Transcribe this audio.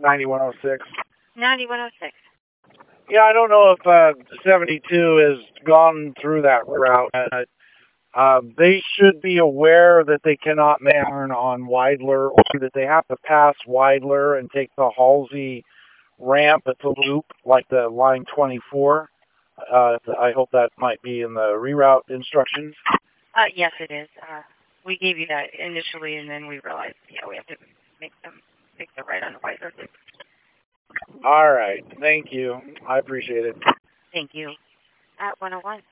9106. 9106. Yeah, I don't know if 72 has gone through that route. They should be aware that they cannot turn on Weidler, or that they have to pass Weidler and take the Halsey ramp at the loop, like the line 24. I hope that might be in the reroute instructions. Yes, it is. We gave you that initially, and then we realized, we have to make the right on the Weidler loop. All right. Thank you. I appreciate it. Thank you. At 101.